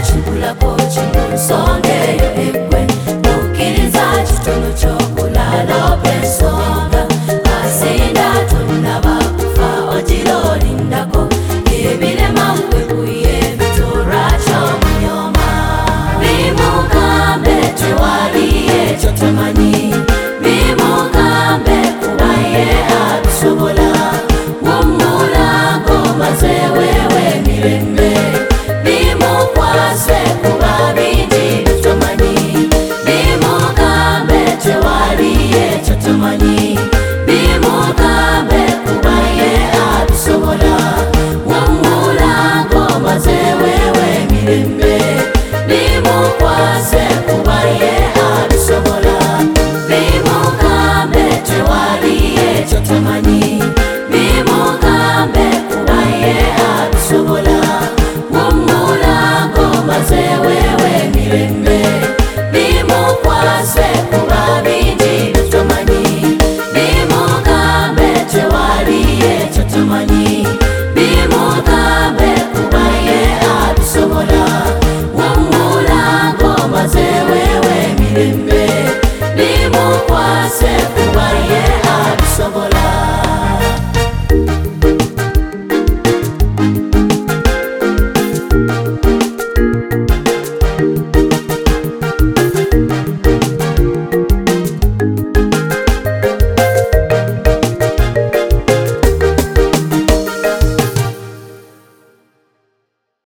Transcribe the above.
chibula kochi songe yo ekwe nukiriza chitono chokulala opensonga asinda tunaba kufa ojiloli ndako ebirema kwekuye bitora chomunyoma bimugambe tewaliye chotamanyi bimugambe kubaye abisobola wumulango maze wewe mirembe bimukwase kuba bingi bitomanyi bimugambe tewaliye chotamanyi bimugambe kubaye abisobola wumulango maze wewe mirembe bimukwase kubaye abisobola bimugambe tewaliye chotamanyi bimugambe kubaye abisobola wumulango maze wewe